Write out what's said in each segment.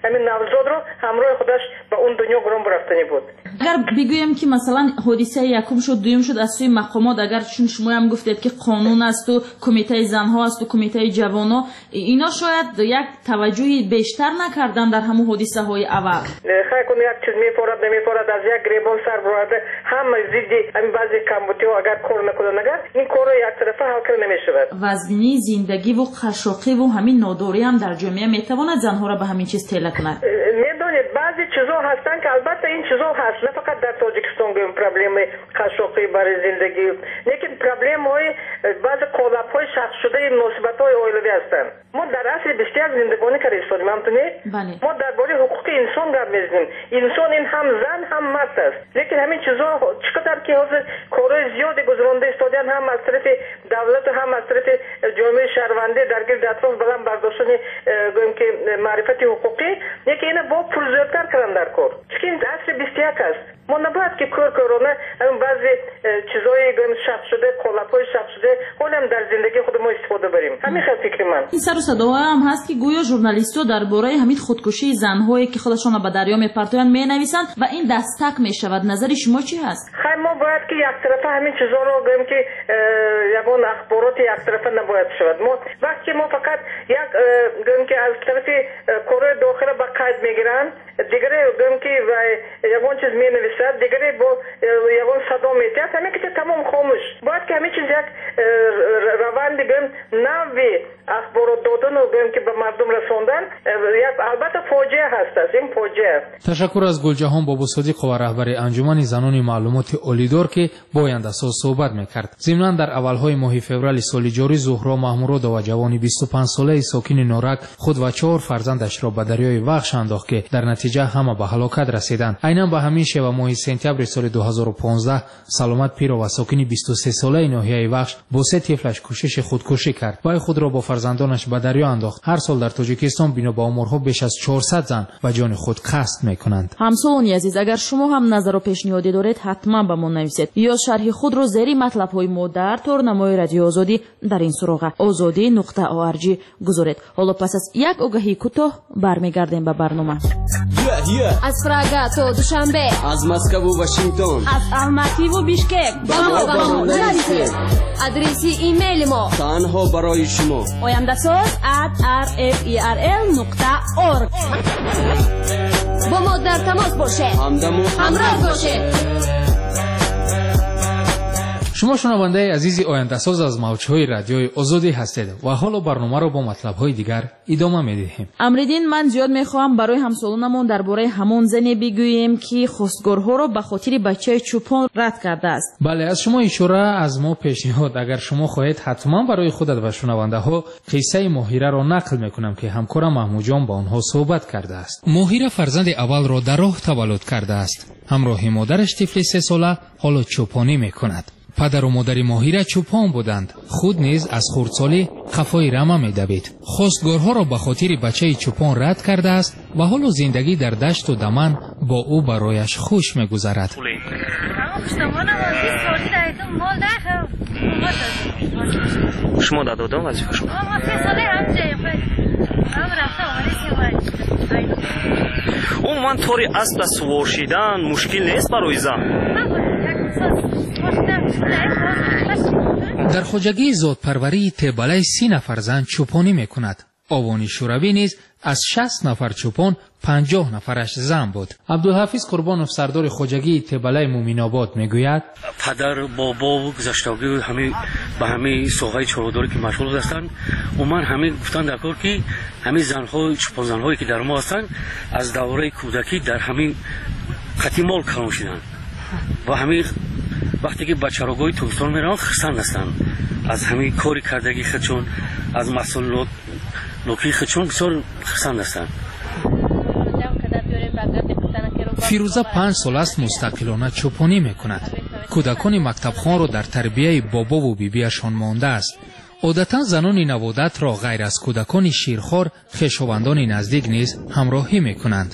همین نوزاد رو همراه خودش به اون دنیا گرم برفتنی بود. اگر بگویم که مثلا حادثه یکم شد دوم شد از سوی مقامات، اگر چون شما هم گفتید که قانون است و کمیته زنها است و کمیته جوانان، اینا شاید یک توجهی بیشتر نکردن در همون حادثه های اول. خیلی کنه یک چیز میپورد نمیپورد از یک گریبان سر برده هم زیدی همین بعضی کمبوتی ها اگر کار نکنن اگر این کار رو یک طرفه حل کنه نمیشود. وزنی زندگی و قشاقی و همین ناداری هم در جامعه میتواند زنها را به همین چیز تیله کنه. میدونید بعضی چیزا هستن که البته این چیزا هست، نه فقط در تاجیکستان گیم پرابلم قشاقی برای زندگی، لیکن پرابلم های بعضی قالب های شخص شده مناسبت های اویلوی هستن. ما در اصل بسیار زندگانی کرده استادیم همتونی؟ ما درباره حقوق انسان گپ میزنیم. انسان این هم زن هم مرد است، لیکن همین چیزا چقدر که حاضر کارهای زیادی گذرانده استادیان هم از طرف دولت و هم از طرف جامعه شهرونده در گرد اطراف بلند برداشتن گویم که معرفت حقوقی، یکی اینا با پول زیادتر کردن در کار. چون این اصل 21 است. ما نباید که کار کرونه همین بعضی چیزای گویم شخص شده، قالب‌های شخص شده هم در زندگی خود ما استفاده بریم. همین خیلی فکر من. این سر و صداها هم هست که گویا ژورنالیست‌ها درباره همین خودکشی زن‌هایی که خودشان را به دریا می‌پرتویند می‌نویسند و این دستک می‌شود. نظر شما چی هست؟ خیلی ما باید که یک طرفه همین چیزا رو گویم که یگان اخبارات یک طرفه نباید شود. ما وقتی ما فقط یک گویم که از طرف کره داخل با قید میگیرن، دیگری گویم که یگان چیز می‌نویسد، دیگری با یگان صدا می‌تیاد، همین که تمام خاموش. باید که همین چیز یک روند گویم نوی اخبارات دادن و گویم که به مردم رساندن یک البته فاجعه هست. این فاجعه. تشکر از گلجهان بابوصدیق و رهبر انجمن زنان معلومات اولیدار که با آینده ساز صحبت میکرد. ضمناً در اولهای ماه فوریه سال جاری زهرا محمودرضا جوانی 25 ساله ساکن نورک خود و 4 فرزندش را به دریای وخش انداخت که در نتیجه همه به هلاکت رسیدند. عیناً به همین شیوه ماه سپتامبر سال 2015 سلامت پیرو و ساکن 23 ساله ناحیه وخش با 3 طفلش کوشش خودکشی کرد. وی خود را با فرزندانش به دریا انداخت. هر سال در تاجیکستان بنا به آمارها بیش از 400 زن به جان خود قصد میکنند. همسالان عزیز، اگر شما هم نظر و پیشنهادی دارید حتما به ما نویسید یا شرح خود را زیر مطلب های ما در تورنمای رادیو آزادی در این سراغ azadi.org گذارید. حالا پس از یک آگهی کوتاه برمیگردیم به برنامه. از پراگ تا دوشنبه، از مسکو و واشنگتن، از الماتی و بیشکک با ما نویسید. آدرس ایمیل ما تنها برای شما oyamdasoz@rferl.org. با ما در تماس باشید، همراه باشید. شما شنونده عزیزی آینده ساز از موجهای رادیوی آزادی هستید و حالا برنامه را با مطلب‌های دیگر ادامه می‌دهیم. امریدین، من زیاد می‌خواهم برای همسالانمون درباره همون زنی بگوییم که خواستگارها را به خاطر بچه چوپان رد کرده است. بله، از شما اشاره از ما پیشنهاد، اگر شما خواهید حتما برای خودت و شنونده‌ها قصه ماهیره را نقل می‌کنم که همکارم محمود جان با آنها صحبت کرده است. ماهیره فرزند اول را در راه تولد کرده است. همراه مادرش طفل 3 ساله حالا چوپانی می‌کند. پدر و مادر ماهیره چوپان بودند. خود نیز از خردسالی قفای رمه می‌دوید. خواستگارها را به خاطر بچه چوپان رد کرده است و حالا زندگی در دشت و دمن با او برایش خوش می‌گذرد. شما دادم وظیفه شما. عموما طوری اسب سوار شدن مشکل نیست برای زن. در خواجگی زادپروری تبله 30 نفر زن چوپانی میکند. آوانی شوروی نیز از 60 نفر چوپان 50 نفرش زن بود. عبدالحفیظ قربانوف سردار خواجگی تبله مومین‌آباد میگوید پدر بابا و گذشتگی همه به همه سوغای چاروداری که مشغول هستند و من همه گفتن در کار که همه زن‌ها چوپان زن‌هایی که در ما هستند از دوره کودکی در همین خطی مال کلان شدند و همه وقتی که به چراگاه تابستان میرن خرسند هستند از همین کاری کردگی خودشون از مسئولات نوکری خودشون بسیار خرسند هستند. فیروزه 5 سال است مستقلانه چوپانی میکند. کودکان مکتبخوان را در تربیه بابا و بیبیشان مانده است. عادتا زنان نوادت را غیر از کودکان شیرخوار خویشاوندان نزدیک نیز همراهی میکنند.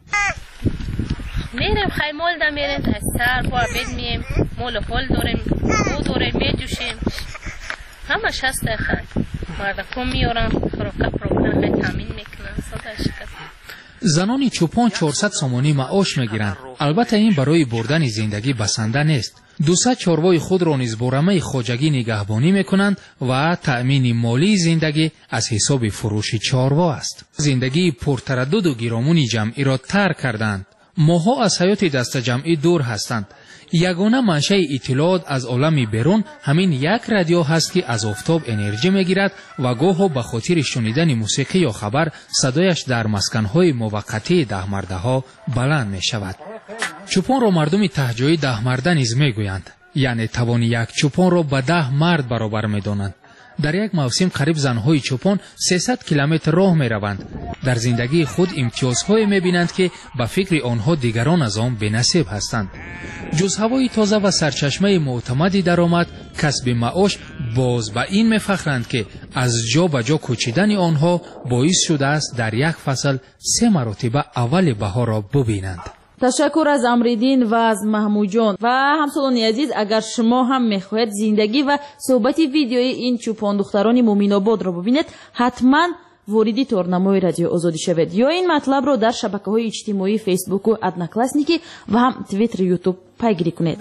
میریم خیمال دا میریم از سر با عبید میم مول خول داریم او داریم میجوشیم همه شست خیل مردکم میارم خروکه خیل تامین میکنن صدا شکست. زنان چوپان 400 سومانی معاش میگیرند. البته این برای بردن زندگی بسنده نیست. 200 چاروای خود را نیز با رمه خواجگی نگهبانی میکنند و تأمین مالی زندگی از حساب فروش چاروا است. زندگی پرتردد و گیرامونی جمعی را ترک کردند. ماها از حیات دست جمعی دور هستند. یگانه منشأ اطلاعات از عالم بیرون همین یک رادیو هست که از آفتاب انرژی میگیرد و گاه به خاطر شنیدن موسیقی یا خبر صدایش در مسکنهای موقتی دهمرده ها بلند می شود. چوپان را مردم تهجوی دهمرده نیز میگویند، یعنی توان یک چوپان را به 10 مرد برابر میدانند. در یک موسم قریب زنهای چوپان 300 کیلومتر راه می روند. در زندگی خود امتیازهای می بینند که به فکر آنها دیگران از آن بی‌نصیب هستند. جز هوای تازه و سرچشمه معتمدی درآمد، کسب معاش، باز به این می فخرند که از جا به جا کوچیدن آنها باعث شده است در یک فصل 3 مرتبه اول بهار را ببینند. تشکر از امریدین و از محمود جان. و همسالان عزیز، اگر شما هم میخواهید زندگی و صحبت ویدیوی این چوپان دختران مومین آباد را ببینید، حتما وارد تورنمای رادیو آزادی شوید یا این مطلب را در شبکه‌های اجتماعی فیسبوک و ادناکلاسنیکی و هم توییتر یوتیوب پیگیری کنید.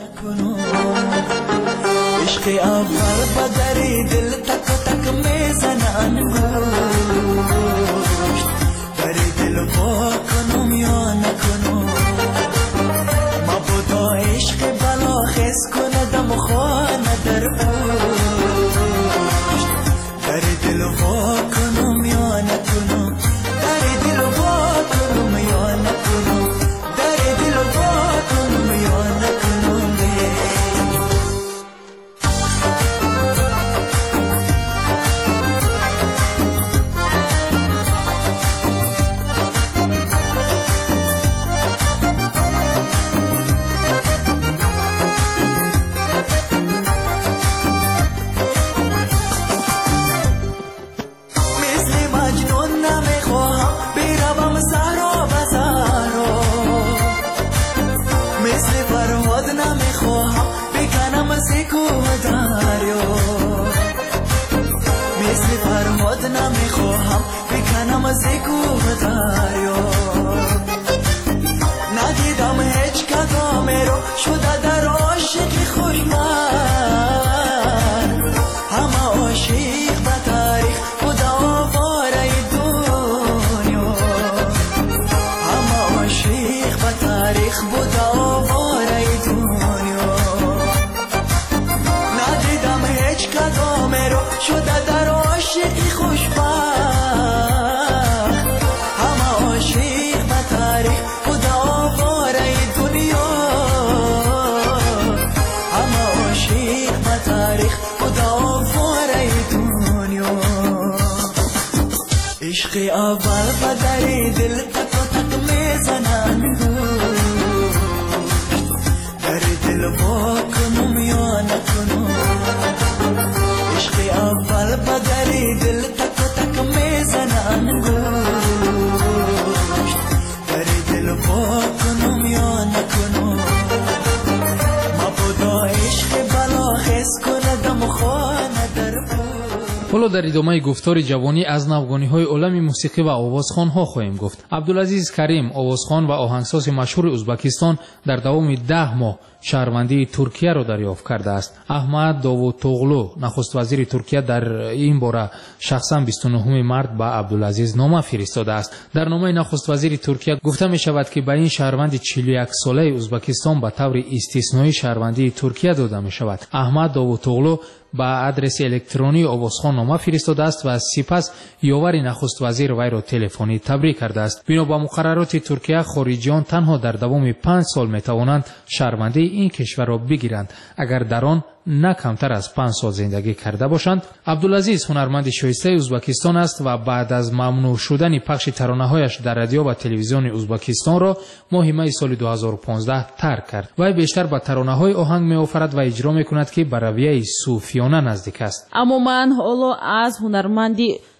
حالا در ادامه گفتار جوانی از نوگانی‌های عالم موسیقی و آوازخوان‌ها خواهیم گفت. عبدالعزیز کریم، آوازخوان و آهنگساز مشهور ازبکستان، در دوام 10 ماه شهروندی ترکیه را دریافت کرده است. احمد داوودتوغلو، نخست وزیر ترکیه، در این باره شخصا 29 مارس به عبدالعزیز نامه فرستاده است. در نامه نخست وزیر ترکیه گفته می شود که به این شهروند 41 ساله ازبکستان به طور استثنایی شهروندی ترکیه داده می شود. احمد داوودتوغلو با آدرس الکترونی آوازخوان نامه فرستاده است و سپس یاور نخست وزیر وی را تلفنی تبریک کرده است. بنا به مقررات ترکیه، خارجیان تنها در دوام 5 سال می توانند شهروندی این کشور را بگیرند اگر در آن نه کمتر از 5 سال زندگی کرده باشند. عبدالعزیز هنرمند شایسته ازبکستان است و بعد از ممنوع شدن پخش ترانه‌هایش در رادیو و تلویزیون ازبکستان را ماه می سال 2015 ترک کرد. وی بیشتر به ترانه‌های آهنگ می‌آفرد و اجرا می‌کند که به رویه صوفیانه نزدیک است. اما من حالا از هنرمندی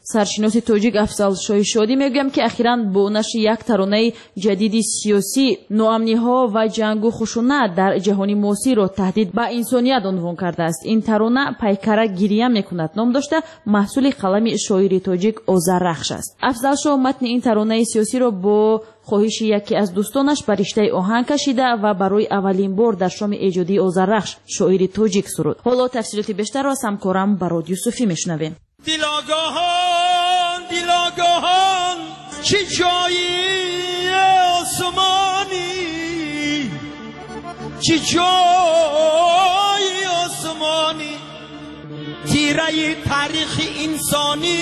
سرشناس توجیک افضل شایشادی میگویم که اخیراً با نشر یک ترانه جدید سیاسی نوامنی ها و جنگ و خشونت در جهان معاصر را تهدید به انسانیت عنوان کرده است. این ترانه پیکره گریه میکند نام داشته، محصول قلم شاعر توجیک آذررخش است. افضل شاه متن این ترانه سیاسی را با خواهش یکی از دوستانش به رشته آهنگ کشیده و برای اولین بار در شام ایجادی آذررخش شاعر توجیک سرود. حالا تفصیلات بیشتر را از همکارم براد یوسفی میشنویم. دیلاگاهان دیلاگاهان چی جایی آسمانی، چی جایی آسمانی، تیره تاریخ انسانی،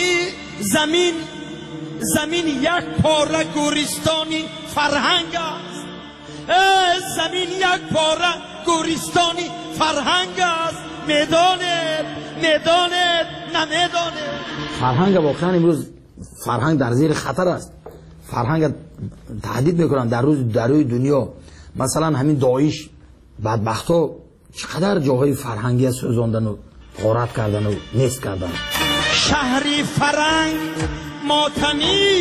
زمین یک پاره گورستانی فرهنگ است. زمین یک پاره گورستانی فرهنگ است. میدانه نمیدانه. فرهنگ واقعا امروز فرهنگ در زیر خطر است. فرهنگ تهدید میکنن در روی دنیا. مثلا همین داعش بدبختا چقدر جاهای فرهنگی سوزاندن و غارت کردن و نیست کردن. شهری فرهنگ ماتمی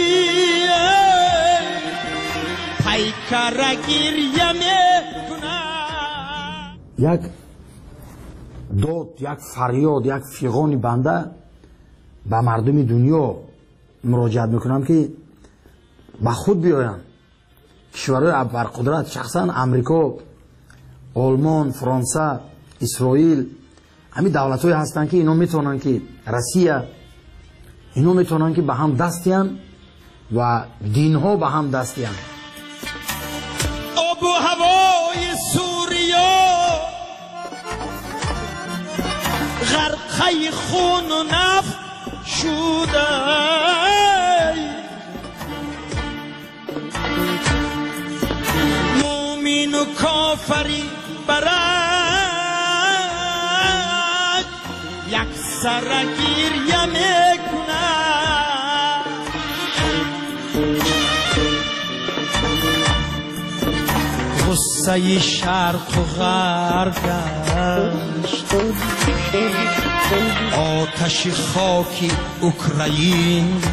پیکره گریه میکنه. یک داد، یک فریاد، یک فیغان بنده به مردم دنیا مراجعت میکنم که به خود بیاین. کشورهای ابرقدرت شخصا امریکا، آلمان، فرانسه، اسرائیل، همین دولت‌های هستن که اینا میتونن که روسیه، اینا میتونن که به هم دستیان و دینها به هم دستیان. آب و هوای سوریا غرقه خون و نفت شده. مومن و کافری برک یک سر گریه میکنه. غصه شرق و غرب گشت، آتش خاکی اوکراین.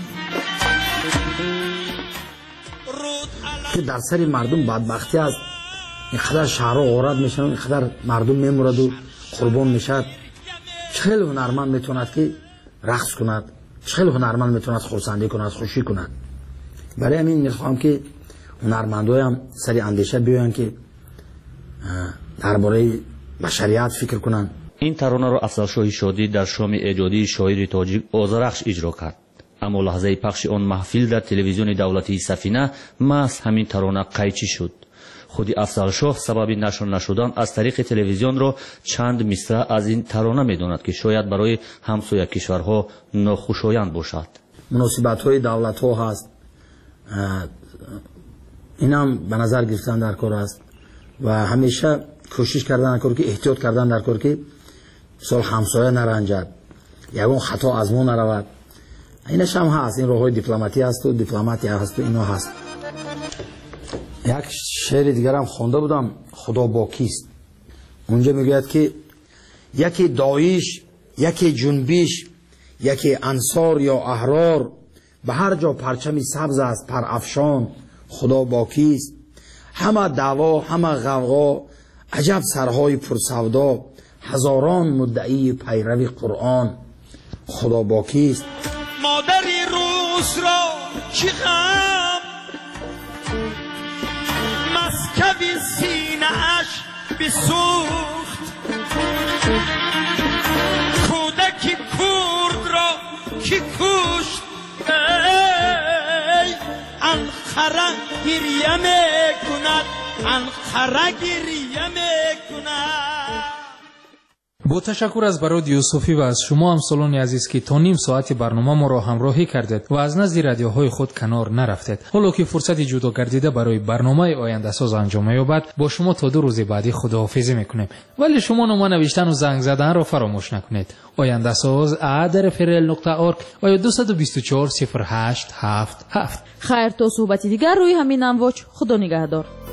که در سر مردم بدبختی است. اینقدر شهرها غارت میشن، اینقدر مردم میمورد و قربان میشد. چخیل هنرمند میتوند که رقص کند، چخیل هنرمند میتوند خرسندی کند، خوشی کند. برای همین میخوام که هنرمندای هم سری اندیشه بیاین که درباره بشریت فکر کنن. این ترانه را افضل شاه شادی در شام ایجادی شاعر تاجیک آذررخش اجرا کرد. اما لحظه پخش آن محفل در تلویزیون دولتی سفینه محض همین ترانه قیچی شد. خودی افضل شاه سبب نشر نشدن از طریق تلویزیون را چند مصرع از این ترانه میداند که شاید برای همسایه کشورها ناخوشایند باشد. مناسبت‌های دولت‌ها هست، اینم به نظر گرفتن در کار است و همیشه کوشش کردن در کار که احتیاط کردن در کار که مثال همسایه نرنجد، یگون خطا از ما نرود. اینش هم هست، این راه‌های دیپلماتی هست و دیپلماتی هست و اینا هست. یک شعر دیگر هم خوانده بودم، خدا با کیست. اونجا میگوید که یکی داعش، یکی جنبش، یکی انصار یا احرار، به هر جا پرچمی سبز است پر افشان، خدا با کیست. همه دعوا، همه غوغا، عجب سرهای پرسودا، هزاران مدعی پیروی قرآن، خدا با کیست. مادری روز را چی غم، مسکب سینه اش بسوخت، کودکی کرد را کی کشت. انقره گریه میکند، انقره گریه میکند. با تشکر از براد یوسفی و از شما همسالان عزیز که تا نیم ساعت برنامه ما را همراهی کردید و از نزد رادیوهای خود کنار نرفتید. حالا که فرصت جدا گردیده برای برنامه آینده ساز انجام یابد، با شما تا 2 روز بعدی خداحافظی میکنیم. ولی شما نام نوشتن و زنگ زدن را فراموش نکنید. آینده ساز @frl.org و یا 224 0877. خیر تا صحبتی دیگر روی همین امواج. خدا نگهدار.